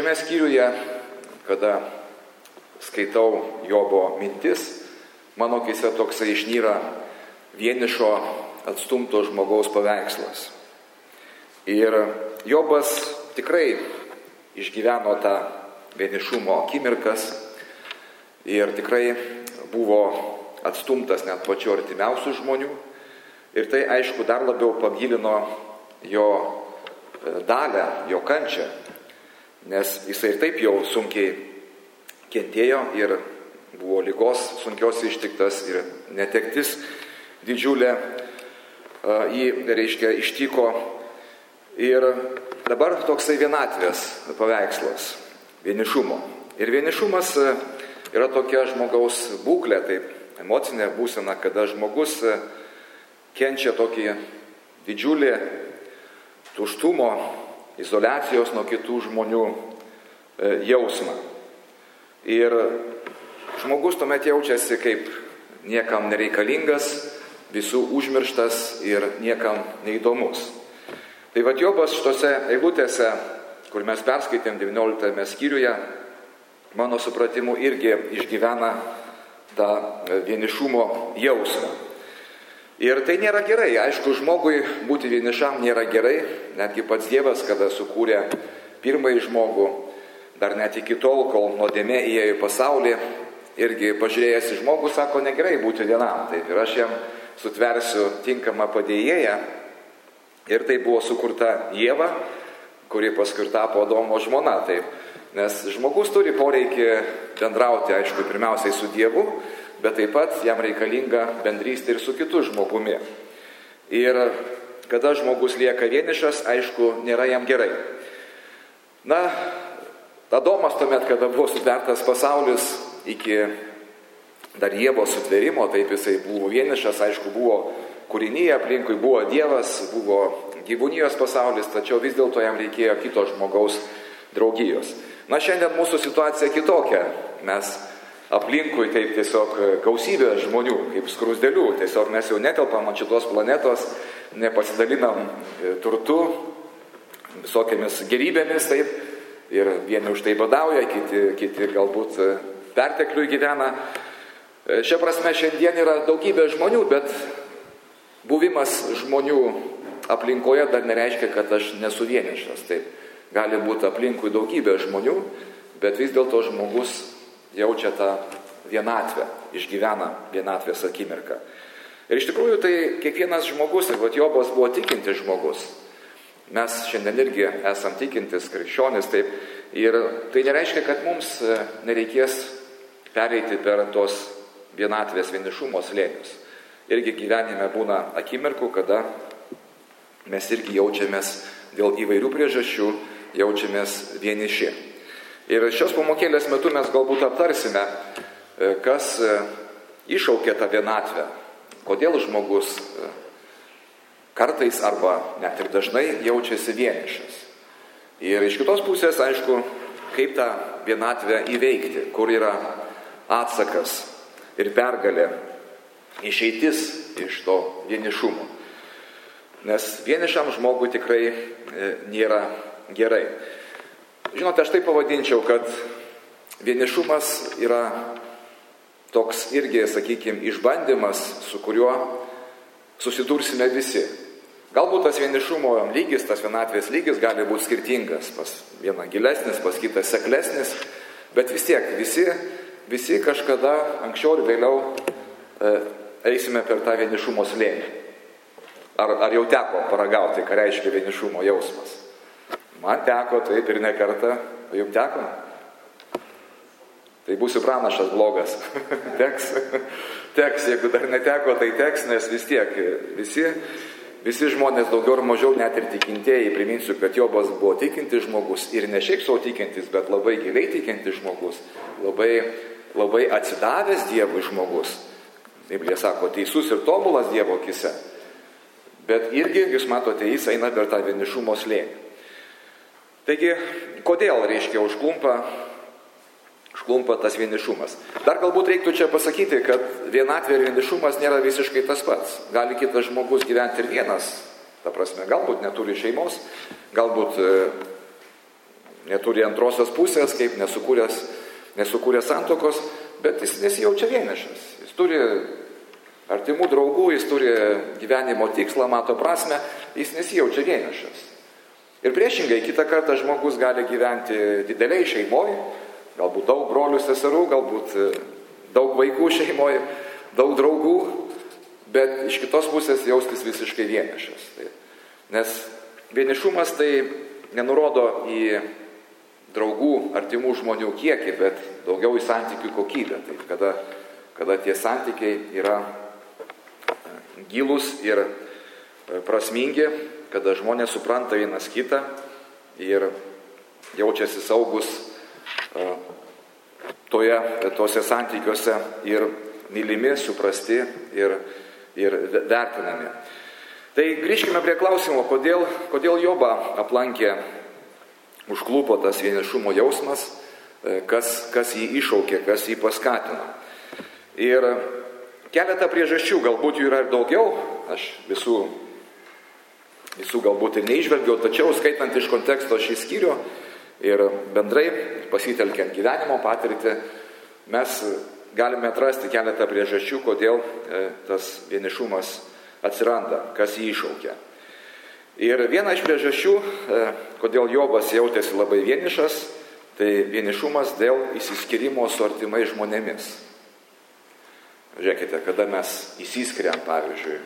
šiame skyriuje, kada skaitau Jobo mintis, mano akyse toksai išnyra vienišo atstumto žmogaus paveikslas. Ir Jobas tikrai išgyveno tą vienišumo akimirkas ir tikrai buvo atstumtas net pačių artimiausių žmonių. Ir tai, aišku, dar labiau pagilino jo dalią, jo kančią, nes jisai ir taip jau sunkiai kentėjo ir buvo ligos sunkios ištiktas ir netektis didžiulė jį, reiškia, ištiko. Ir dabar toksai vienatvės paveikslas, vienišumo. Ir vienišumas yra tokia žmogaus būklė, taip emocinė būsena, kada žmogus kenčia tokį didžiulį tuštumo, izoliacijos nuo kitų žmonių jausmą. Ir žmogus tuomet jaučiasi kaip niekam nereikalingas, visų užmirštas ir niekam neįdomus. Tai vat Jobas šitose eilutėse, kur mes perskaitėm 19 skyriuje, mano supratimu irgi išgyvena tą vienišumo jausmą. Ir tai nėra gerai. Aišku, žmogui būti vienišam nėra gerai. Netgi pats Dievas, kada sukūrė pirmąjį žmogų, dar net iki tol, kol nuodėmė įėjo į pasaulį, irgi pažiūrėjęs į žmogų, sako, negerai būti vienam. Taip, ir aš jam sutversiu tinkamą padėjėją. Ir tai buvo sukurta Ieva, kuri paskui tapo Adomo žmona. Taip, nes žmogus turi poreikį bendrauti, aišku, pirmiausiai su Dievu, bet taip pat jam reikalinga bendrystė ir su kitu žmogumi. Ir kada žmogus lieka vienišas, aišku, nėra jam gerai. Na, Adomas tuomet, kada buvo sutvertas pasaulis iki dar Ievos sutvėrimo, taip jisai buvo vienišas, aišku, buvo kūrinyje, aplinkui buvo Dievas, buvo gyvūnijos pasaulis, tačiau vis dėlto jam reikėjo kito žmogaus draugijos. Na, šiandien mūsų situacija kitokia. Mes aplinkui taip tiesiog gausybė žmonių, kaip skrusdėlių. Tiesiog mes jau netelpam ant šitos planetos, nepasidalinam turtu, visokiamis gerybėmis, taip. Ir vieni už tai badauja, kiti galbūt pertekliui gyvena. Šia prasme šiandien yra daugybė žmonių, bet buvimas žmonių aplinkoje dar nereiškia, kad aš nesu vienišas. Taip, gali būti aplinkui daugybė žmonių, bet vis dėlto žmogus jaučia tą vienatvę, išgyvena vienatvės akimirką. Ir iš tikrųjų tai kiekvienas žmogus, ir vat Jobas buvo tikintis žmogus. Mes šiandien irgi esam tikintis krikščionis, taip, ir tai nereiškia, kad mums nereikės pereiti per tos vienatvės vienišumo slėnius. Irgi gyvenime būna akimirkų, kada mes irgi jaučiamės dėl įvairių priežasčių, jaučiamės vieniši. Ir šios pamokėlės metu mes galbūt aptarsime, kas iššaukia tą vienatvę, kodėl žmogus kartais arba net ir dažnai jaučiasi vienišas. Ir iš kitos pusės, aišku, kaip tą vienatvę įveikti, kur yra atsakas ir pergalė, išeitis iš to vienišumo. Nes vienišam žmogui tikrai nėra gerai. Žinote, aš tai pavadinčiau, kad vienišumas yra toks irgi, sakykime, išbandymas, su kuriuo susidursime visi. Galbūt tas vienišumo lygis, tas vienatvės lygis gali būti skirtingas. Pas vieną gilesnis, pas kitą seklesnis, bet vis tiek visi kažkada anksčiau ir vėliau eisime per tą vienišumo slėnį. Ar jau teko paragauti, ką reiškia vienišumo jausmas? Man teko, taip ir ne kartą. Jums teko? Tai būsiu pranašas blogas. Teks, jeigu dar neteko, tai teks, nes vis tiek visi žmonės daugiau ar mažiau, net ir tikintieji, priminsiu, kad Jobas buvo tikintis žmogus ir ne šiaip savo tikintis, bet labai giliai tikintis žmogus, labai atsidavęs Dievui žmogus. Biblija sako, teisus ir tobulas Dievo akyse. Bet irgi, jūs matote, jis eina per tą vienišumo slėnį. Taigi, kodėl, reiškia, užklumpa tas vienišumas? Dar galbūt reiktų čia pasakyti, kad vienatvė ir vienišumas nėra visiškai tas pats. Gali kitas žmogus gyventi ir vienas, ta prasme, galbūt neturi šeimos, galbūt neturi antrosios pusės, kaip nesukūrė santuokos, bet jis nesijaučia vienišas. Jis turi artimų draugų, jis turi gyvenimo tikslą, mato prasme, jis nesijaučia vienišas. Ir priešingai, kitą kartą žmogus gali gyventi dideliai šeimoje, galbūt daug brolių, seserų, galbūt daug vaikų šeimoje, daug draugų, bet iš kitos pusės jaustis visiškai vienišas. Nes vienišumas tai nenurodo į draugų, artimų žmonių kiekį, bet daugiau į santykių kokybę. Tai kada tie santykiai yra gilūs ir prasmingi, kada žmonės supranta vienas kitą ir jaučiasi saugus tose santykiuose ir mylimi, suprasti ir vertinami. Tai grįžkime prie klausimo, kodėl Jobą aplankė, užklupo tas vienišumo jausmas, kas jį iššaukė, kas jį paskatino. Ir keletą priežasčių, galbūt jų yra ir daugiau, aš visų galbūt ir neižvelgiau, tačiau skaitant iš konteksto šį skyrių ir bendrai pasitelkiant gyvenimo patirtį, mes galime atrasti keletą priežasčių, kodėl tas vienišumas atsiranda, kas jį iššaukia. Ir viena iš priežasčių, kodėl Jobas jautėsi labai vienišas, tai vienišumas dėl išsiskyrimo su artimais žmonėmis. Žiūrėkite, kada mes išsiskiriam, pavyzdžiui,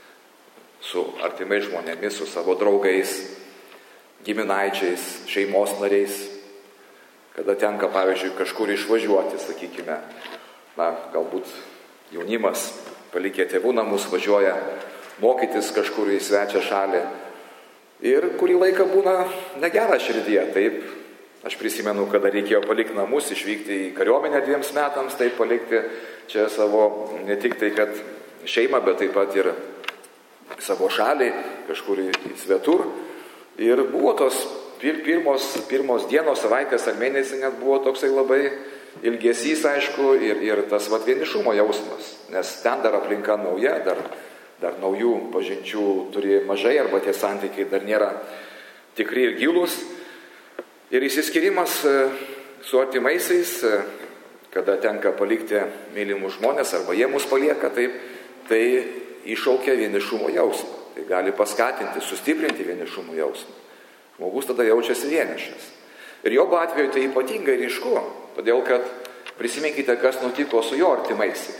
su artimais žmonėmis, su savo draugais, giminaičiais, šeimos nariais, kada tenka, pavyzdžiui, kažkur išvažiuoti, sakykime, galbūt jaunimas palikę tėvų namus važiuoja mokytis kažkur į svečią šalį ir kurį laiką būna negera širdyje. Taip, aš prisimenu, kada reikėjo palikti namus, išvykti į kariuomenę 2 metams, taip palikti čia savo, ne tik tai, kad šeimą, bet taip pat ir savo šalį, kažkur į svetur. Ir buvo tos pirmos dienos, savaitės ar mėnesį net buvo toksai labai ilgesys, aišku, ir tas vienišumo jausmas. Nes ten dar aplinka nauja, dar naujų pažinčių turi mažai, arba tie santykiai dar nėra tikri ir gilūs. Ir išsiskyrimas su artimaisiais, kada tenka palikti mylimus žmonės, arba jie mus palieka, tai iššaukia vienišumo jausmą. Tai gali paskatinti, sustiprinti vienišumo jausmą. Žmogus tada jaučiasi vienišas. Ir Jobo atveju tai ypatingai ryšku, todėl kad prisiminkite, kas nutiko su jo artimaisiais.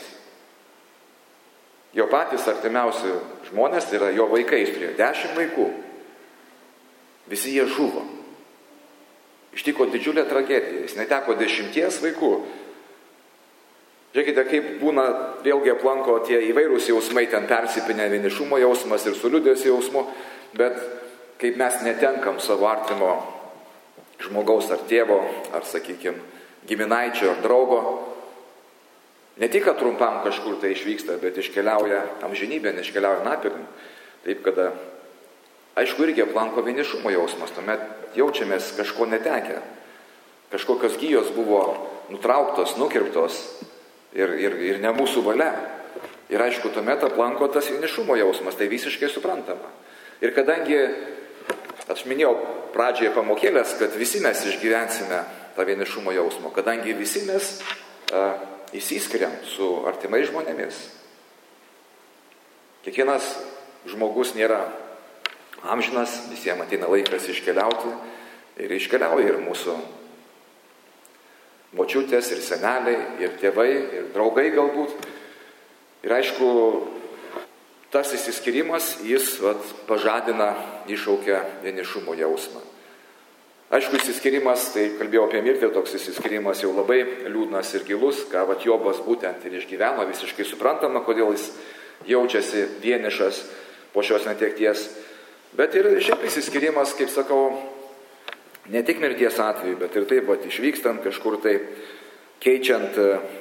Jo patys artimiausi žmonės, tai yra jo vaikai, jis turėjo 10 vaikų. Visi jie žuvo. Ištiko didžiulė tragedija, jis neteko 10 vaikų. Žiūrėkite, kaip būna, vėlgi aplanko tie įvairūs jausmai, ten persipinę vienišumo jausmas ir su liūdesio jausmu, bet kaip mes netenkam savo artimo žmogaus ar tėvo, ar, sakykime, giminaičio ar draugo, ne tik, kad trumpam kažkur tai išvyksta, bet iškeliauja amžinybę, iškeliauja napirn. Taip, kada, aišku, irgi aplanko vienišumo jausmas, tuomet jaučiamės kažko netekę. Kažkokios gijos buvo nutrauktos, nukirptos. Ir ne mūsų valia. Ir aišku, tuomet aplanko tas vienišumo jausmas, tai visiškai suprantama. Ir kadangi, aš minėjau pradžioje pamokėlės, kad visi mes išgyvensime tą vienišumo jausmą, kadangi visi mes išsiskiriam su artimais žmonėmis. Kiekvienas žmogus nėra amžinas, visiems ateina laikas iškeliauti ir iškeliauja ir mūsų močiutės, ir seneliai, ir tėvai, ir draugai galbūt. Ir aišku, tas išsiskyrimas, jis pažadina, iššaukia vienišumo jausmą. Aišku, išsiskyrimas, tai kalbėjau apie mirtį, toks išsiskyrimas jau labai liūdnas ir gilus, ką Jobas būtent ir išgyveno, visiškai suprantama, kodėl jis jaučiasi vienišas po šios netekties. Bet ir šiaip išsiskyrimas, kaip sakau, ne tik mirties atveju, bet ir taip išvykstant kažkur tai, keičiant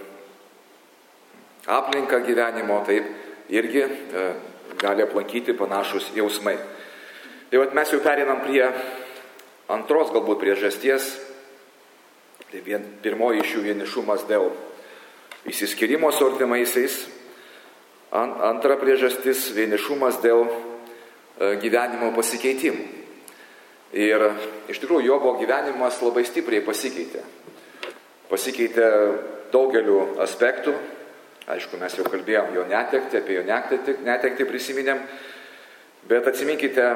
aplinką gyvenimo, taip irgi gali aplankyti panašus jausmai. Tai mes jau pereinam prie antros galbūt priežasties. Tai pirmoji iš jų vienišumas dėl išsiskyrimo su artimaisiais. Antra priežastis vienišumas dėl gyvenimo pasikeitimų. Ir iš tikrųjų Jobo gyvenimas labai stipriai pasikeitė. Pasikeitė daugeliu aspektų. Aišku, mes jau kalbėjom jo netektį, apie jo netektį prisiminėm. Bet atsiminkite,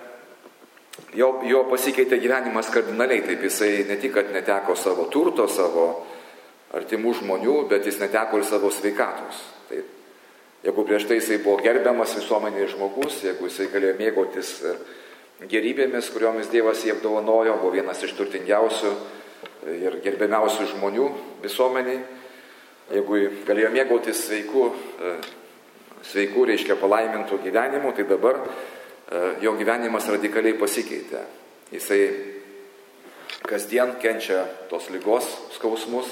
jo pasikeitė gyvenimas kardinaliai. Taip jisai ne tik, kad neteko savo turto, savo artimų žmonių, bet jis neteko ir savo sveikatos. Taip. Jeigu prieš tai jisai buvo gerbiamas visuomenėje žmogus, jeigu jisai galėjo mėgautis gerybėmis, kuriomis Dievas jį apdovanojo, buvo vienas iš turtingiausių ir gerbiamiausių žmonių visuomeniai, jeigu galėjo mėgautis sveikų, reiškia palaimintų gyvenimų, tai dabar jo gyvenimas radikaliai pasikeitė. Jisai kasdien kenčia tos ligos skausmus.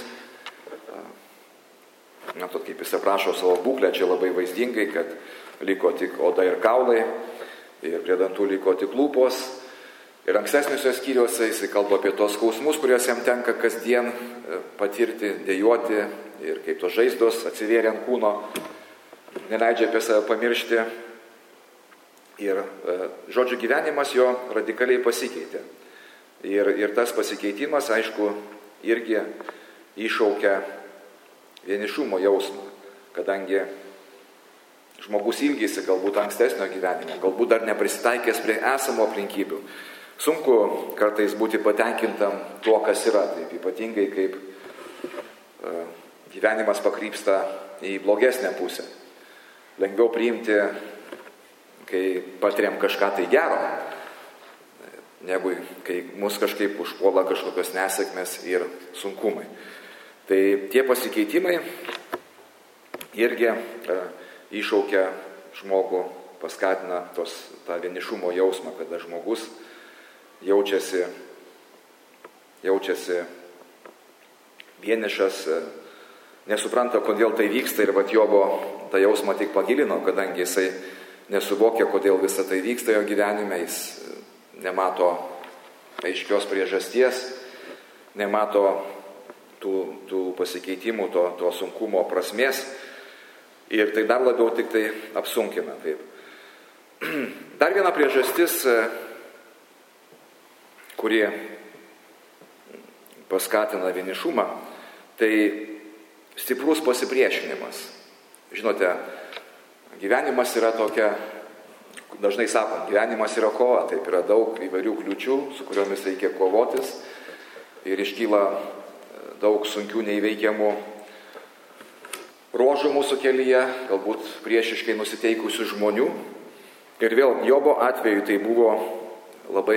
Matot, kaip jis aprašo savo būklę, čia labai vaizdingai, kad liko tik oda ir kaulai, ir prie dantų liko tik lūpos. Ir ankstesniuose skyriuose jisai kalba apie tos skausmus, kuriuos jam tenka kasdien patirti, dejuoti, ir kaip tos žaizdos atsivėrė ant kūno, neleidžia apie save pamiršti. Ir žodžiu, gyvenimas jo radikaliai pasikeitė. Ir tas pasikeitimas, aišku, irgi iššaukia vienišumo jausmą, kadangi žmogus ilgisi galbūt ankstesnio gyvenimo, galbūt dar neprisitaikęs prie esamo aplinkybių. Sunku kartais būti patenkintam tuo, kas yra, taip ypatingai kaip gyvenimas pakrypsta į blogesnę pusę. Lengviau priimti, kai patiriam kažką tai gero, negu kai mus kažkaip užpuola kažkokios nesėkmės ir sunkumai. Tai tie pasikeitimai irgi iššaukia žmogų, paskatina tą vienišumo jausmą, kada žmogus jaučiasi vienišas, nesupranta, kodėl tai vyksta, ir Jobo tą jausmą tik pagilino, kadangi jisai nesuvokia, kodėl visa tai vyksta jo gyvenime, jis nemato aiškios priežasties, nemato tų pasikeitimų, to sunkumo prasmės, ir tai dar labiau tik tai apsunkina. Taip. Dar viena priežastis, kuri paskatina vienišumą, tai stiprus pasipriešinimas. Žinote, gyvenimas yra tokia, dažnai sakom, gyvenimas yra kova, taip yra daug įvairių kliūčių, su kuriomis reikia kovotis, ir iškyla daug sunkių neįveikiamų ruožų mūsų kelyje, galbūt priešiškai nusiteikusių žmonių. Ir vėl Jobo atveju tai buvo labai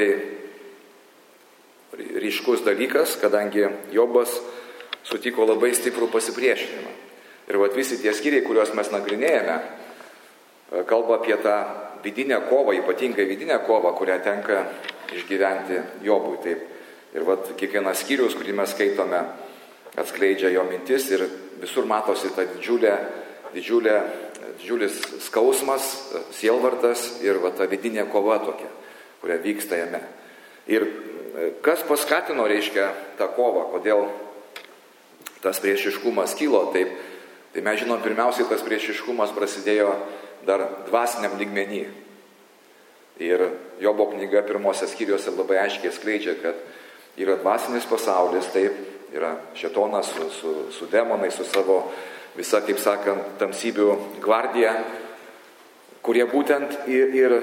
ryškus dalykas, kadangi Jobas sutiko labai stiprų pasipriešinimą. Ir visi tie skyriai, kuriuos mes nagrinėjame, kalba apie tą vidinę kovą, ypatingai vidinę kovą, kurią tenka išgyventi Jobui. Taip. Ir kiekvienas skyrius, kurį mes skaitome, atskleidžia jo mintis, ir visur matosi ta didžiulis skausmas, sielvartas ir ta vidinė kova tokia, kuria vyksta jame. Ir kas paskatino, reiškia, tą kovą, kodėl tas priešiškumas kilo, taip, tai mes žinom, pirmiausiai tas priešiškumas prasidėjo dar dvasiniam lygmenį. Ir Jobo knyga pirmose skyriuose labai aiškiai skleidžia, kad yra dvasinis pasaulis, taip, yra šėtonas su demonais, su savo visa, kaip sakant, tamsybių gvardija, kurie būtent ir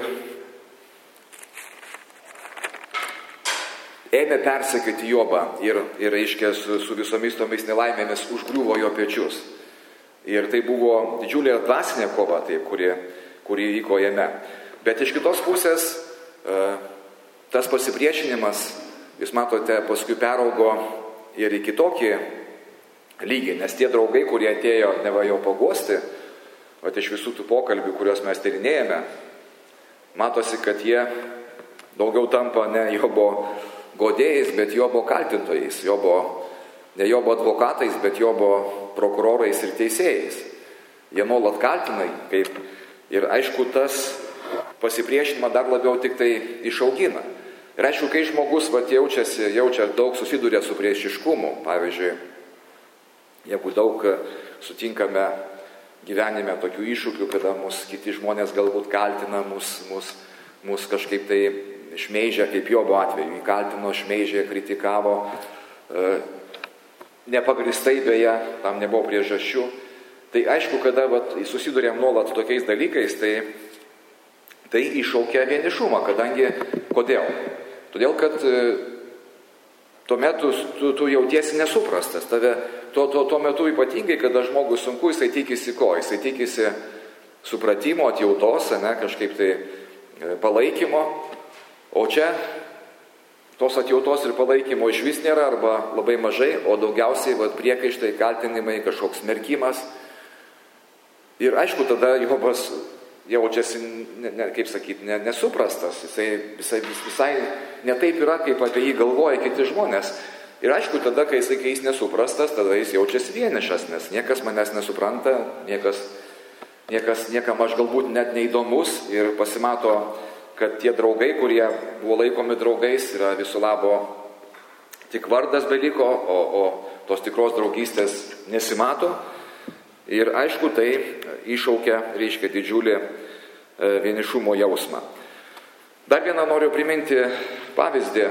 ėmė persekioti Jobą ir reiškia, su visomis tomis nelaimėmis užgriuvo jo pečius. Ir tai buvo didžiulė dvasinė kova, taip, kuri vyko jame. Bet iš kitos pusės tas pasipriešinimas, jūs matote, paskui peraugo ir į kitokį lygį, nes tie draugai, kurie atėjo neva jo paguosti, iš visų tų pokalbių, kuriuos mes tyrinėjame, matosi, kad jie daugiau tampa ne Jobo godėjais, bet Jobo kaltintojais, ne Jobo advokatais, bet Jobo prokurorais ir teisėjais. Jie nuolat kaltina, ir aišku, tas pasipriešinimą dar labiau tik tai išaugina. Ir aišku, kai žmogus jaučia daug, susiduria su priešiškumu, pavyzdžiui, jeigu daug sutinkame gyvenime tokių iššūkių, kada mus kiti žmonės galbūt kaltina, mus kažkaip tai šmeižė, kaip Jobo atveju, įkaltino, šmeižė, kritikavo, nepagristai beje, tam nebuvo priežasčių. Tai aišku, kada susidurėm nuolat tokiais dalykais, tai iššaukia vienišumą, kadangi, kodėl? Todėl, kad tuomet tu jautiesi nesuprastas. Tuo metu ypatingai, kada žmogus sunku, jisai tikisi ko? Jisai tikisi supratimo, atjautos, kažkaip tai palaikymo. O čia tos atjautos ir palaikymo iš vis nėra arba labai mažai, o daugiausiai priekaištai, kaltinimai, kažkoks smerkimas. Ir aišku, tada Jobas jaučiasi, kaip sakyti, nesuprastas. Jisai visai ne taip yra, kaip apie jį galvoja kiti žmonės. Ir aišku, tada, kai jis nesuprastas, tada jis jaučiasi vienišas, nes niekas manęs nesupranta, niekam aš galbūt net neįdomus ir pasimato, kad tie draugai, kurie buvo laikomi draugais, yra viso labo tik vardas beliko, o tos tikros draugystės nesimato. Ir aišku, tai iššaukia, reiškia, didžiulį vienišumo jausmą. Dar vieną noriu priminti pavyzdį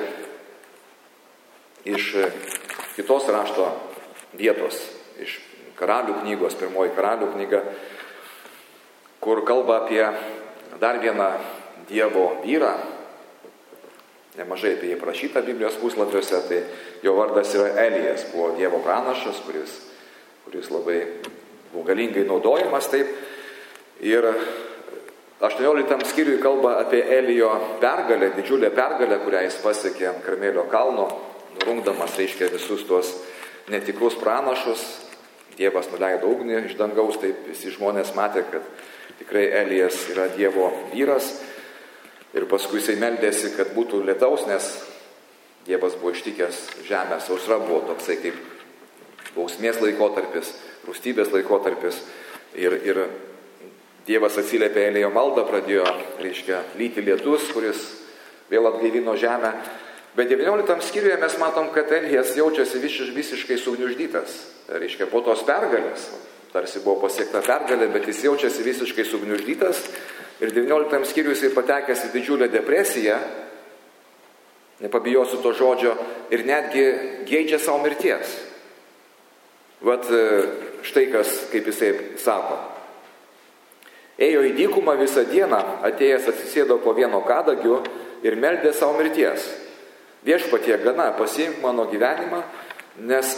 iš kitos rašto vietos, iš Karalių knygos, pirmoji Karalių knyga, kur kalba apie dar vieną Dievo vyrą. Nemažai apie jį prašyta Biblijos puslapiuose, tai jo vardas yra Elijas, buvo Dievo pranašas, kuris labai buvo galingai naudojamas taip. Ir 18 skyriui kalba apie Elijo pergalę, didžiulę pergalę, kurią jis pasiekė ant Karmelio kalno, nurungdamas, reiškia, visus tuos netikrus pranašus. Dievas nuleido ugnį iš dangaus, taip visi žmonės matė, kad tikrai Elijas yra Dievo vyras. Ir paskui jisai meldėsi, kad būtų lietaus, nes Dievas buvo ištikęs žemę, sausra buvo toksai kaip bausmės laikotarpis, rūstybės laikotarpis. Ir Dievas atsiliepė Elijo maldą, pradėjo, reiškia, lyti lietus, kuris vėl atgaivino žemę. Bet 19 skyriuje mes matom, kad Elijas jaučiasi visiškai sugniuždytas. Reiškia, po tos pergalės, tarsi buvo pasiekta pergalė, bet jis jaučiasi visiškai sugniuždytas. Ir 19 skyriuje jisai patekęs į didžiulę depresiją, nepabijosiu to žodžio, ir netgi geidžia savo mirties. Vat štai kas, kaip jisai sako. Ėjo į dykumą visą dieną, atėjęs atsisėdo po vieno kadagiu ir meldė savo mirties. Viešpatie, gana, pasiimk mano gyvenimą, nes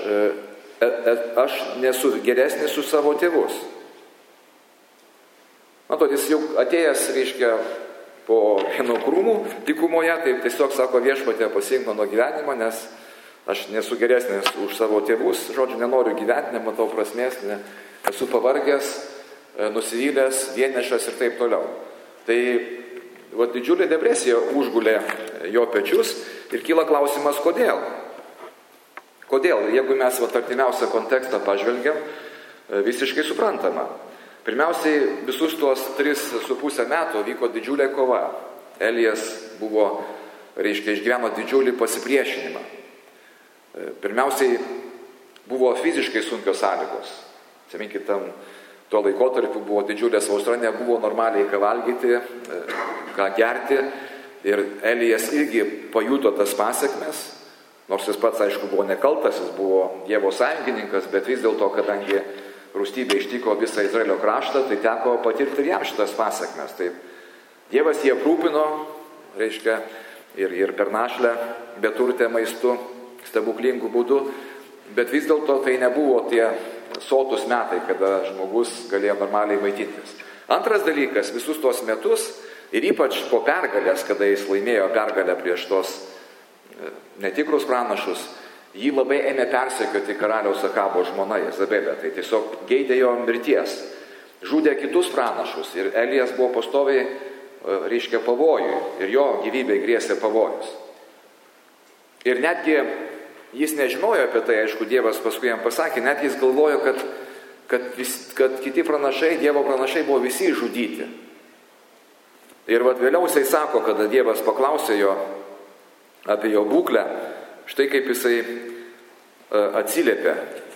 aš nesu geresnis už savo tėvus. Matot, jis jau atėjęs, reiškia, po vieno krūmų dykumoje, tai tiesiog sako, viešpatie, pasiimk mano gyvenimą, nes aš nesu geresnis už savo tėvus, žodžiu, nenoriu gyventi, nematau prasmės, esu pavargęs, nusivylęs, vienišas ir taip toliau. Tai didžiulė depresija užgulė jo pečius ir kyla klausimas, kodėl? Kodėl? Jeigu mes artimiausią kontekstą pažvelgiam, visiškai suprantama. Pirmiausiai, visus tuos 3,5 metų vyko didžiulė kova. Elijas išgyveno didžiulį pasipriešinimą. Pirmiausiai, buvo fiziškai sunkios sąlygos. Atsiminkit, tuo laikotarpiu buvo didžiulė sausra, nebuvo normaliai ką valgyti, ką gerti. Ir Elijas irgi pajuto tas pasekmes, nors jis pats, aišku, buvo nekaltas, jis buvo Dievo sąjungininkas, bet vis dėlto, kadangi rūstybė ištiko visą Izraelio kraštą, tai teko patirti ir jam šitas pasekmes. Taip, Dievas jį aprūpino, reiškia, ir per našlę, beturtę maistu, stebuklingų būdų, bet vis dėlto tai nebuvo tie sotus metai, kada žmogus galėjo normaliai maitintis. Antras dalykas, visus tuos metus ir ypač po pergalės, kada jis laimėjo pergalę prieš tos netikrus pranašus, jį labai ėmė persekioti karaliaus Akabo žmona Jezabelė. Tai tiesiog geidė jo mirties. Žudė kitus pranašus ir Elijas buvo pastoviai, reiškia, pavojui ir jo gyvybei grėsė pavojus. Ir netgi jis nežinojo apie tai, aišku, Dievas paskui jam pasakė, net jis galvojo, kad kiti pranašai, Dievo pranašai buvo visi žudyti. Ir vėliau jisai sako, kada Dievas paklausė jo apie jo būklę, štai kaip jisai atsiliepė.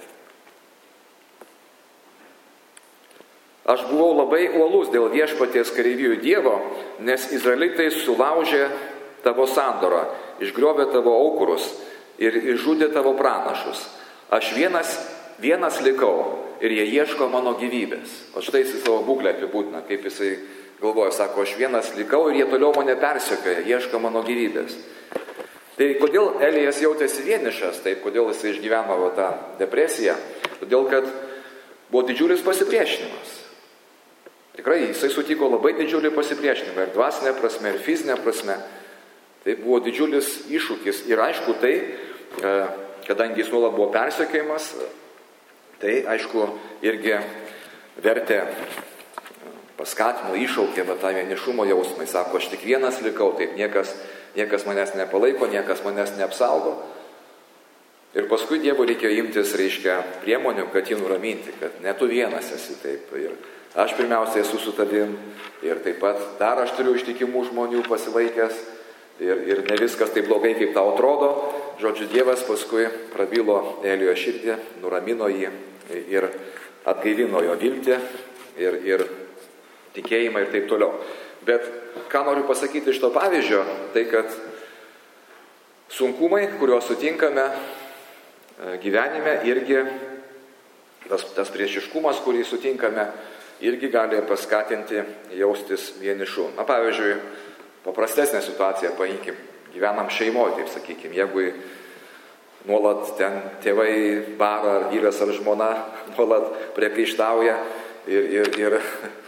Aš buvau labai uolus dėl viešpaties kareivijų Dievo, nes izraelitai sulaužė tavo sandorą, išgriovė tavo aukurus ir išžudė tavo pranašus. Aš vienas likau ir jie ieško mano gyvybės. O štai jis savo būklę apibūdina, kaip jisai galvoja, sako, aš vienas likau ir jie toliau mane persekioja, ieško mano gyvybės. Tai kodėl Elijas jautėsi vienišas, taip, kodėl jisai išgyveno tą depresiją? Todėl, kad buvo didžiulis pasipriešinimas. Tikrai jisai sutiko labai didžiulį pasipriešinimą ir dvasinė prasme, ir fizinė prasme. Tai buvo didžiulis iššūkis. Ir aišku, tai, kadangi jis nuolat buvo persekiojimas, tai aišku irgi vertė paskatino, iššaukė tą vienišumo jausmą. Jis sako, aš tik vienas likau, taip niekas manęs nepalaiko, niekas manęs neapsaugo. Ir paskui Dievui reikėjo imtis, priemonių, kad jį nuraminti, kad ne tu vienas esi taip. Ir aš pirmiausia esu su tavim ir taip pat dar aš turiu ištikimų žmonių pasilaikęs ir ne viskas taip blogai, kaip tau atrodo. Žodžiu, Dievas paskui prabilo Elijo širdį, nuramino jį ir atgaivino jo viltį ir tikėjimą ir taip toliau. Bet ką noriu pasakyti iš to pavyzdžio, tai kad sunkumai, kuriuos sutinkame gyvenime, irgi tas priešiškumas, kurį sutinkame, irgi gali paskatinti jaustis vienišu. Na, pavyzdžiui, paprastesnę situaciją paimkim. Gyvenam šeimoje, taip sakykim. Jeigu nuolat ten tėvai bara, ar vyras, ar žmona nuolat priekaištauja ir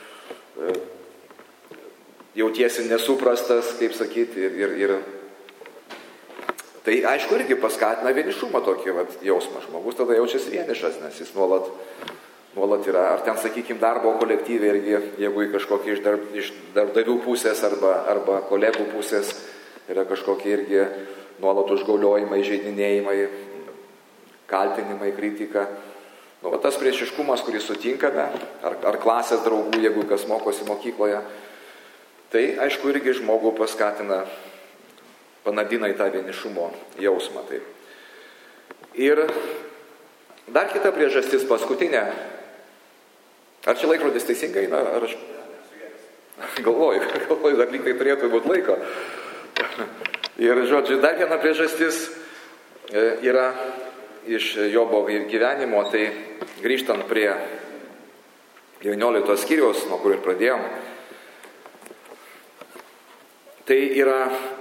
jautiesi nesuprastas, kaip sakyti, ir tai aišku irgi paskatina vienišumą tokį jausmą. Žmogus tada jaučiasi vienišas, nes jis nuolat yra, ar ten, sakykime, darbo kolektyvai irgi, jeigu į kažkokį iš darbdavių pusės arba kolegų pusės yra kažkokie irgi nuolat užgauliojimai, žeidinėjimai, kaltinimai, kritika. Tas priešiškumas, kurį sutinkame, ar klasės draugų, jeigu kas mokosi mokykloje, tai aišku irgi žmogų paskatina, panadina į tą vienišumo jausmą. Taip. Ir dar kita priežastis, paskutinė. Ar čia laikrodis teisingai? Ar aš galvoju, dar lyg tai turėtų būti laiko. Ir, žodžiu, dar viena priežastis yra iš Jobo gyvenimo, tai grįžtant prie 19 skyriaus, nuo kur ir pradėjom, tai yra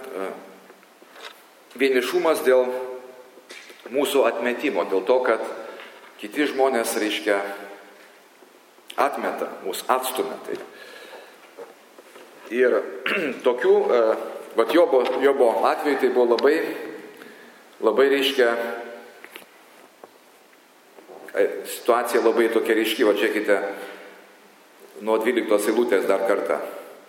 vienišumas dėl mūsų atmetimo, dėl to, kad kiti žmonės, atmeta, mus atstumia. Tai. Ir tokių, Jobo atveju tai buvo labai situacija labai tokia ryški, žiūrėkite, nuo 12 eilutės dar kartą.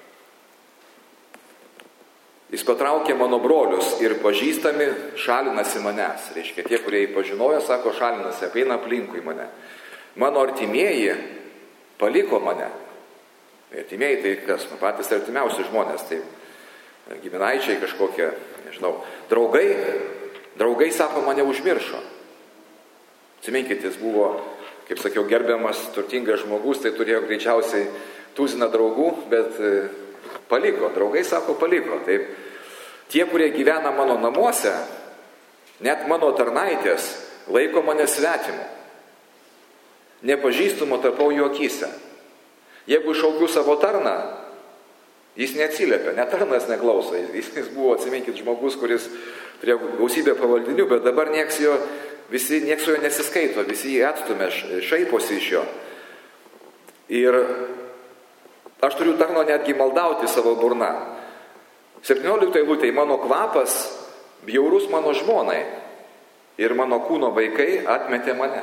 Jis patraukė mano brolius ir pažįstami šalinasi manęs. Tie, kurie jį pažinojo, sako, šalinasi, apeina aplinkui mane. Mano artimieji paliko mane. Artimieji tai kas? Patys artimiausi žmonės, tai giminaičiai kažkokie, nežinau. Draugai, sako, mane užmiršo. Atsiminkit, jis buvo, kaip sakiau, gerbiamas, turtingas žmogus, tai turėjo greičiausiai tuziną draugų, bet paliko. Draugai, sako, paliko. Taip. Tie, kurie gyvena mano namuose, net mano tarnaitės, laiko mane svetimu. Nepažįstumo tapau jų akyse. Jeigu šaukiu savo tarną, jis neatsiliepia, net tarnas neklauso. Jis buvo, atsiminkit, žmogus, kuris turėjo gausybę pavaldinių, bet dabar nieks su juo nesiskaito, visi jį atstumia, šaiposi iš jo. Ir aš turiu tarno netgi maldauti savo burną. 17 eilutėje mano kvapas bjaurus mano žmonai ir mano kūno vaikai atmetė mane.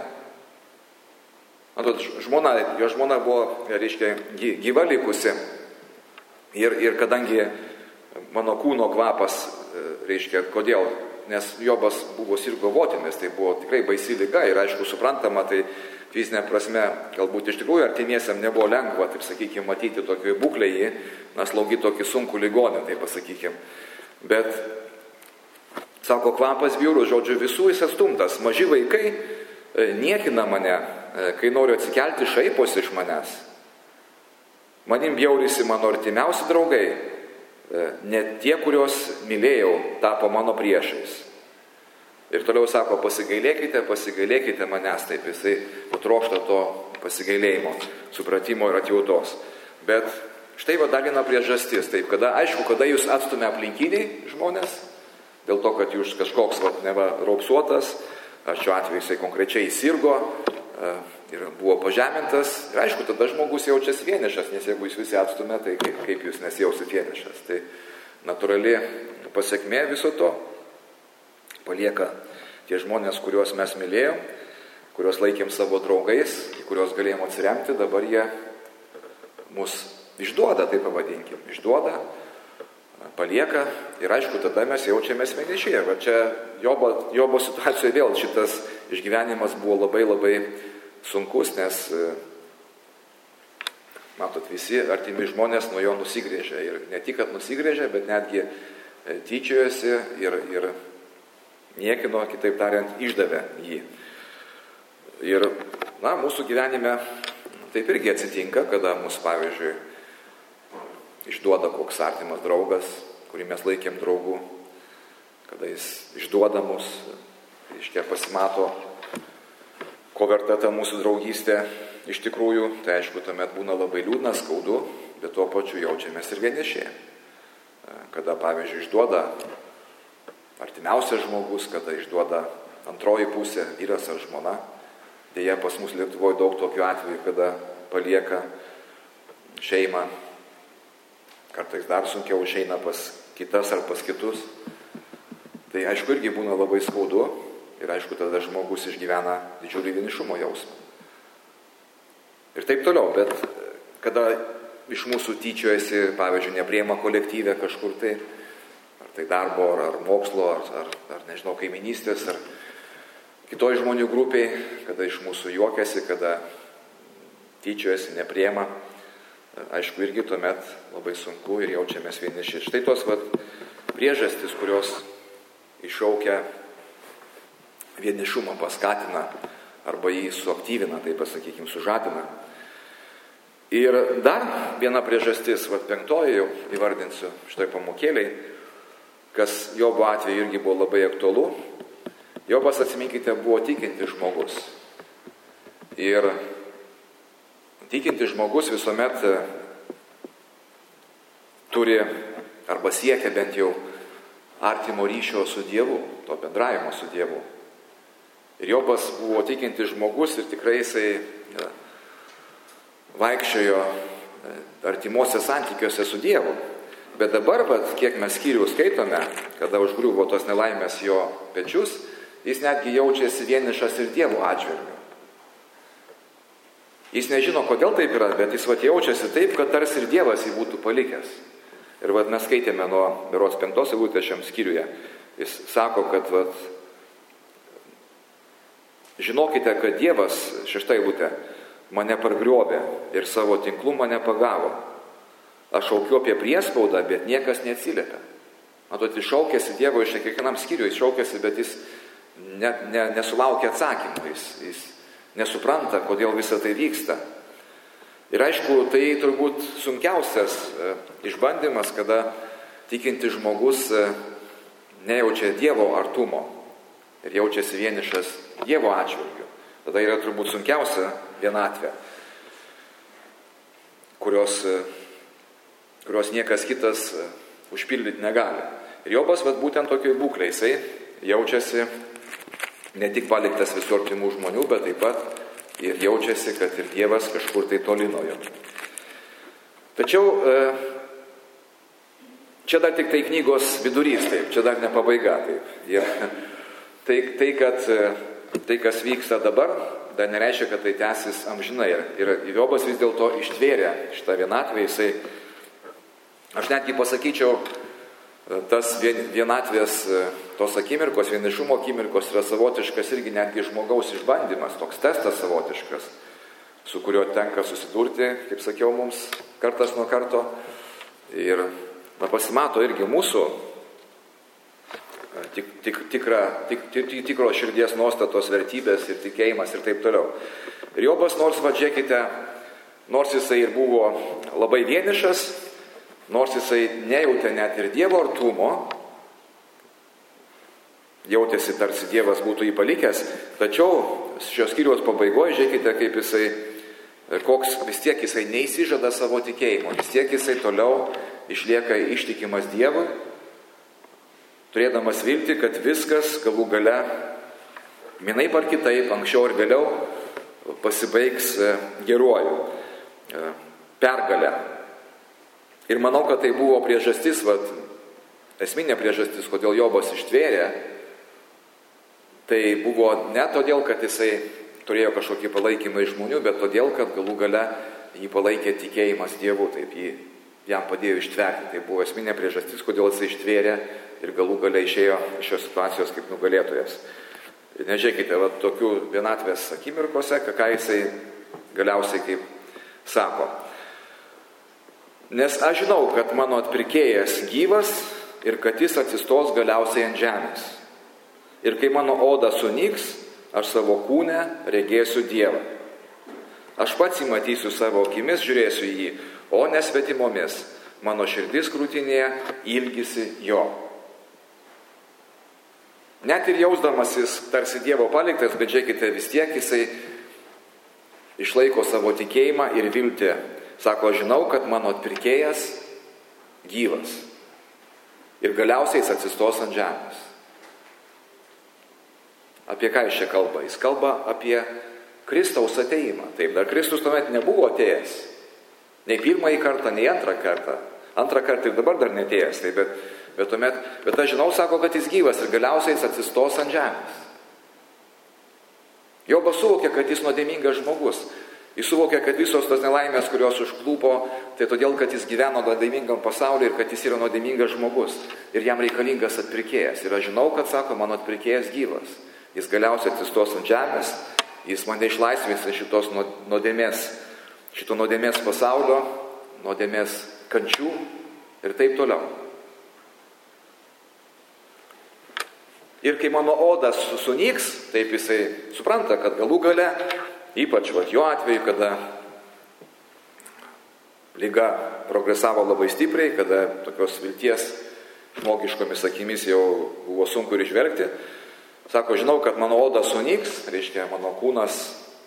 Jo žmona buvo, gyva likusi ir kadangi mano kūno kvapas, kodėl? Nes Jobas buvo sirgo votimis, tai buvo tikrai baisi liga ir aišku suprantama, tai fizinė prasme galbūt iš tikrųjų artimiesiam nebuvo lengva, taip sakykime, matyti tokioje būklėje, slaugyti tokį sunkų ligonį, taip pasakykime. Bet, sako, kvapas bjaurus, žodžiu, visų jis atstumtas, maži vaikai niekina mane, kai noriu atsikelti, šaiposi iš manęs. Manim bjaurisi mano artimiausi draugai, net tie, kuriuos mylėjau, tapo mano priešais. Ir toliau sako, pasigailėkite manęs, taip jisai trokšta to pasigailėjimo, supratimo ir atjautos. Bet štai dar viena priežastis, taip, kada jūs atstumia aplinkiniai žmonės, dėl to, kad jūs kažkoks raupsuotas, šiuo atveju jisai konkrečiai sirgo ir buvo pažemintas, ir aišku, tada žmogus jaučiasi vienišas, nes jeigu jūs visi atstumia, tai kaip jūs nesijausit vienišas. Tai natūrali pasekmė viso to palieka tie žmonės, kuriuos mes mylėjom, kuriuos laikėm savo draugais, į kuriuos galėjom atsiremti, dabar jie mus išduoda, tai pavadinkim, palieka ir aišku, tada mes jaučiamės vieniši. Va čia Jobo situacijoje vėl šitas išgyvenimas buvo labai labai sunkus, nes matot, visi artimi žmonės nuo jo nusigrėžė. Ir ne tik, kad nusigrėžė, bet netgi tyčiojosi ir niekino, kitaip tariant, išdavė jį. Ir, mūsų gyvenime taip irgi atsitinka, kada mus, pavyzdžiui, išduoda koks artimas draugas, kurį mes laikėm draugu, kada jis išduoda mus, pasimato, ko verta ta mūsų draugystė iš tikrųjų, tai aišku, tuomet būna labai liūdna, skaudu, bet tuo pačiu jaučiamės ir vieniši. Kada, pavyzdžiui, išduoda artimiausias žmogus, kada išduoda antroji pusė, vyras ar žmona. Deja, pas mus Lietuvoje daug tokių atvejų, kada palieka šeimą, kartais dar sunkiau išeina pas kitas ar pas kitus. Tai aišku, irgi būna labai skaudu ir aišku, tada žmogus išgyvena didžiulį vienišumo jausmą. Ir taip toliau, bet kada iš mūsų tyčiojasi, pavyzdžiui, nepriima kolektyvę kažkur tai, ar tai darbo, ar mokslo, ar nežinau, kaiminystės, ar kitoj žmonių grupiai, kada iš mūsų juokiasi, kada tyčiojasi, nepriima, aišku, irgi tuomet labai sunku ir jaučiamės vieniši. Štai tos priežastys, kurios iššaukia vienišumą, paskatina arba jį suaktyvina, taip pasakykim, sužadina. Ir dar viena priežastis, 5 jau įvardinsiu štai pamokėliai, kas Jobo atveju irgi buvo labai aktualu. Jobas, atsiminkite, buvo tikintis žmogus. Ir tikintis žmogus visuomet turi arba siekia bent jau artimo ryšio su Dievu, to bendravimo su Dievu. Ir Jobas buvo tikintis žmogus ir tikrai jisai vaikščiojo artimuose santykiuose su Dievu. Bet dabar, kiek mes skyrių skaitome, kada užgriuvo tos nelaimės jo pečius, jis netgi jaučiasi vienišas ir Dievo atžvilgiu. Jis nežino, kodėl taip yra, bet jis jaučiasi taip, kad tarsi ir Dievas jį būtų palikęs. Ir mes skaitėme nuo berods 5 eilutės šiam skyriuje. Jis sako, kad žinokite, kad Dievas, 6 eilutė, mane pargriovė ir savo tinklų mane pagavo. Aš šaukiu apie priespaudą, bet niekas neatsiliepia. Matot, jis šaukėsi Dievo iš kiekvienam skyriui, jis šaukėsi, bet jis nesulaukia atsakymų, jis nesupranta, kodėl visa tai vyksta. Ir aišku, tai turbūt sunkiausias išbandymas, kada tikintis žmogus nejaučia Dievo artumo ir jaučiasi vienišas Dievo atžvilgiu. Tada yra turbūt sunkiausia vienatvė, kurios niekas kitas užpildyti negali. Ir Jobas būtent tokioj būklėj, jisai jaučiasi ne tik paliktas visų artimų žmonių, bet taip pat ir jaučiasi, kad ir Dievas kažkur tai toli nuo jo. Tačiau čia dar tik tai knygos vidurys, taip, čia dar ne pabaiga. Taip. Tai, kas vyksta dabar, dar nereiškia, kad tai tęsis amžinai. Ir Jobas vis dėlto ištvėrė šitą vienatvę. Aš netgi pasakyčiau, tas vienatvės, tos akimirkos, vienišumo akimirkos yra savotiškas irgi netgi žmogaus išbandymas, toks testas savotiškas, su kuriuo tenka susidurti, kaip sakiau, mums kartas nuo karto. Ir pasimato irgi mūsų tikro širdies nuostatos, vertybės ir tikėjimas ir taip toliau. Ir Jobas, nors, žiūrėkite, nors jisai ir buvo labai vienišas, nors jisai nejautė net ir Dievo artumo, jautėsi tarsi Dievas būtų jį palikęs, tačiau šios skyriaus pabaigoje žiūrėkite, kaip jisai, koks vis tiek jisai neįsižada savo tikėjimo, vis tiek jisai toliau išlieka ištikimas Dievui, turėdamas viltį, kad viskas galų gale, vienaip ar kitaip, anksčiau ar vėliau, pasibaigs geruoju, pergalę. Ir manau, kad tai buvo priežastis, esminė priežastis, kodėl Jobas ištvėrė, tai buvo ne todėl, kad jisai turėjo kažkokį palaikymą iš žmonių, bet todėl, kad galų gale jį palaikė tikėjimas Dievu, taip jam padėjo ištverti. Tai buvo esminė priežastis, kodėl jisai ištvėrė ir galų gale išėjo iš šios situacijos kaip nugalėtojas. Ir nežiūrėkite, tokių vienatvės akimirkose, ką jisai galiausiai kaip sako. Nes aš žinau, kad mano atpirkėjas gyvas ir kad jis atsistos galiausiai ant žemės. Ir kai mano oda sunyks, aš savo kūne regėsiu Dievą. Aš pats jį matysiu savo akimis, žiūrėsiu jį, o nesvetimomis. Mano širdis krūtinėje ilgisi jo. Net ir jausdamasis tarsi Dievo paliktas, bet žiūrėkite, vis tiek jisai išlaiko savo tikėjimą ir viltį. Sako, žinau, kad mano atpirkėjas gyvas. Ir galiausiai jis atsistos ant žemės. Apie ką jis čia kalba? Jis kalba apie Kristaus ateimą. Taip, dar Kristus tuomet nebuvo atėjęs. Nei pirmąjį kartą, nei antrą kartą. Antrą kartą ir dabar dar netėjęs. Taip, bet aš žinau, sako, kad jis gyvas ir galiausiai jis atsistos ant žemės. Jobas suvokė, kad jis nuodėmingas žmogus. Jis suvokė, kad visos tos nelaimės, kurios užklupo, tai todėl, kad jis gyveno nuodėmingam pasaulyje ir kad jis yra nuodėmingas žmogus. Ir jam reikalingas atpirkėjas. Ir aš žinau, kad sako, mano atpirkėjas gyvas. Jis galiausiai atsistos ant žemės, jis mane išlaisvins iš šitos nuodėmės, šito nuodėmės pasaulio, nuodėmės kančių ir taip toliau. Ir kai mano odas sunyks, taip jisai supranta, kad galų gale, ypač jo atveju, kada liga progresavo labai stipriai, kada tokios vilties žmogiškomis akimis jau buvo sunku ir išvelgti, sako, žinau, kad mano oda sunyks, reiškia, mano kūnas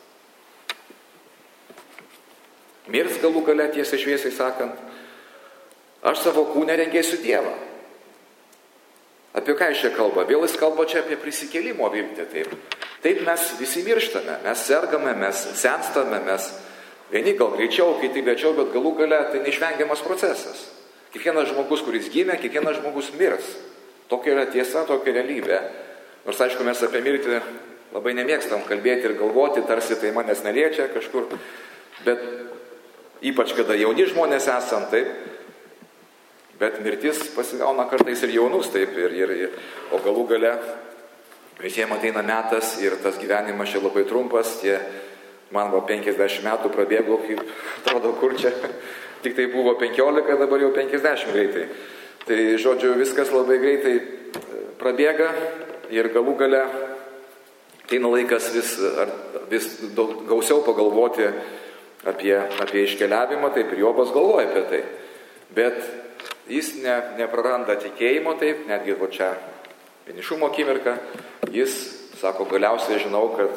mirs galų gale, tiesiai šviesiai sakant, aš savo kūne regėsiu Dievą. Apie ką jis čia kalba? Vėl jis kalba čia apie prisikėlimo viltį. Taip mes visi mirštame, mes sergame, mes senstame, mes vieni gal greičiau, kiti lėčiau, bet galų gale tai neišvengiamas procesas. Kiekvienas žmogus, kuris gimė, kiekvienas žmogus mirs. Tokia yra tiesa, tokia realybė. Nors, aišku, mes apie mirtį labai nemėgstam kalbėti ir galvoti, tarsi tai manęs neliečia kažkur, bet ypač kada jauni žmonės esam, taip, bet mirtis pasigauna kartais ir jaunus, taip, o galų gale visiems ateina metas ir tas gyvenimas čia labai trumpas, man 50 metų prabėgo, kaip atrodo, kur čia, tik tai buvo 15, dabar jau 50 greitai. Tai, žodžiu, viskas labai greitai prabėga. Ir galų gale ateina laikas vis gausiau pagalvoti apie iškeliavimą, taip ir Jobas galvoja apie tai. Bet jis nepraranda tikėjimo, taip, netgi čia vienišumo akimirka, jis sako, galiausiai žinau, kad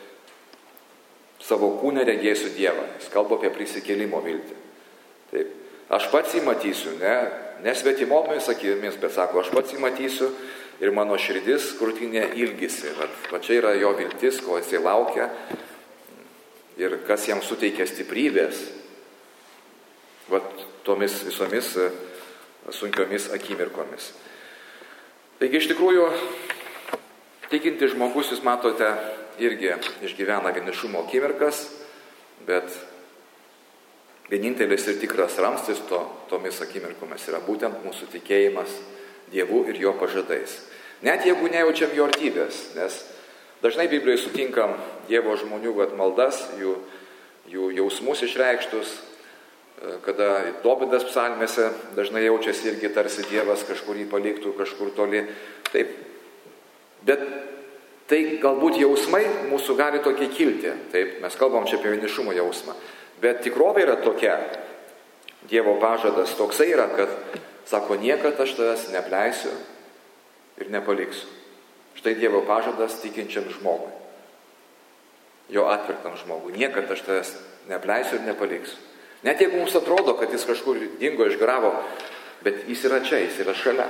savo kūne regėsiu Dievą. Jis kalba apie prisikėlimo viltį. Taip, aš pats jį matysiu, ne svetimomis akimis, bet sako, aš pats jį matysiu. Ir mano širdis krūtinė ilgisi. Va čia yra jo viltis, ko jisai laukia ir kas jam suteikia stiprybės. Va tomis visomis sunkiomis akimirkomis. Taigi iš tikrųjų, tikinti žmogus, jūs matote, irgi išgyvena vienišumo akimirkas, bet vienintelis ir tikras ramstis tomis akimirkomis yra būtent mūsų tikėjimas Dievu ir jo pažadais. Net jeigu nejaučiam jo artybės, nes dažnai Biblijoje sutinkam Dievo žmonių maldas, jų jausmus išreikštus, kada Dovydas psalmėse dažnai jaučiasi irgi tarsi Dievas kažkur jį paliktų, kažkur toli. Taip. Bet tai galbūt jausmai mūsų gali tokie kilti. Taip, mes kalbam čia apie vienišumo jausmą. Bet tikrovė yra tokia, Dievo pažadas toksai yra, kad sako, niekad aš tavęs neapleisiu ir nepaliksiu. Štai Dievo pažadas tikinčiam žmogui. Jo atpirktam žmogui. Niekad aš tavęs neapleisiu ir nepaliksiu. Net jeigu mums atrodo, kad jis kažkur dingo, išgravo, bet jis yra čia, jis yra šalia.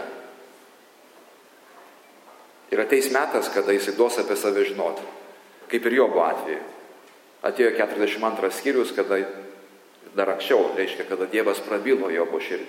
Ir ateis metas, kada jis duos apie save žinoti. Kaip ir Jobo atveju. Atėjo 42 skyrius, kada dar anksčiau, reiškia, kada Dievas prabilo Jobo širdį.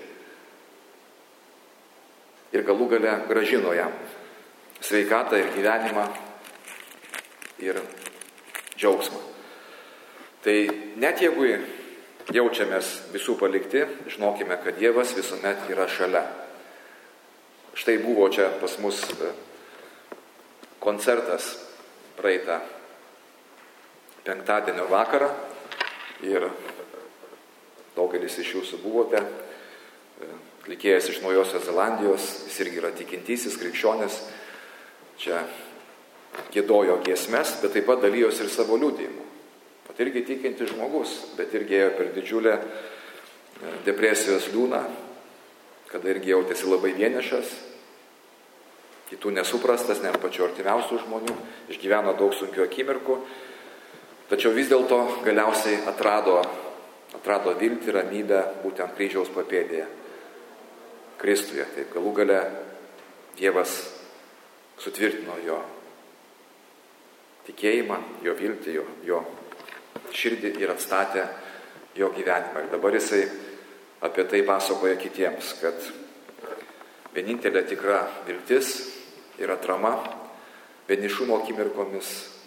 Ir galų gale gražino jam sveikatą ir gyvenimą ir džiaugsmą. Tai net jeigu jaučiamės visų palikti, žinokime, kad Dievas visuomet yra šalia. Štai buvo čia pas mus koncertas praeitą penktadienio vakarą ir daugelis iš jūsų buvote. Atlikėjas iš Naujosios Zelandijos, jis irgi yra tikintysis, krikščionis, čia giedojo giesmes, bet taip pat dalyjosi ir savo liudijimu. Pat irgi tikintis žmogus, bet irgi ėjo per didžiulę depresijos liūną, kada irgi jautėsi labai vienišas, kitų nesuprastas, net pačių artimiausių žmonių, išgyveno daug sunkių akimirkų, tačiau vis dėlto galiausiai atrado viltį, ramybę būtent kryžiaus papėdėje, Kristuje. Taip galų gale Dievas sutvirtino jo tikėjimą, jo viltį, jo širdį ir atstatė jo gyvenimą. Ir dabar jisai apie tai pasakoja kitiems, kad vienintelė tikra viltis ir atrama vienišumo akimirkomis,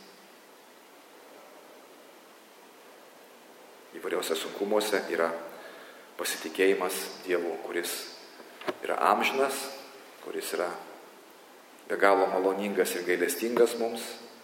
įvairiausiose sunkumuose yra pasitikėjimas Dievu, kuris yra amžinas, kuris yra be galo maloningas ir gailestingas mums,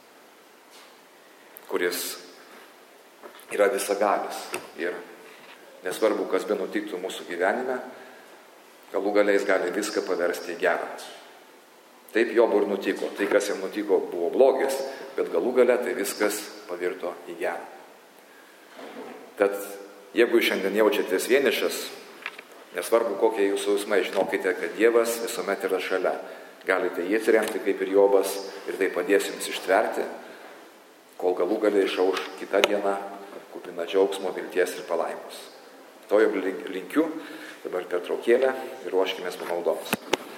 kuris yra visagalis ir nesvarbu, kas be nutiktų mūsų gyvenime, galų galiais gali viską paversti į gerą. Taip Jobui ir nutiko. Tai, kas jam nutiko, buvo blogis, bet galų gale tai viskas pavirto į gerą. Tad jeigu šiandien jaučiatės vienišas, nesvarbu kokie jūsų jausmai, žinokite, kad Dievas visuomet yra šalia. Galite jį atsiremti kaip ir Jobas ir tai padės jums ištverti, kol galų gale išauš kita diena, kupina džiaugsmo, vilties ir palaimos. To jau linkiu, dabar pertraukėlę ir ruoškimės pamaldoms.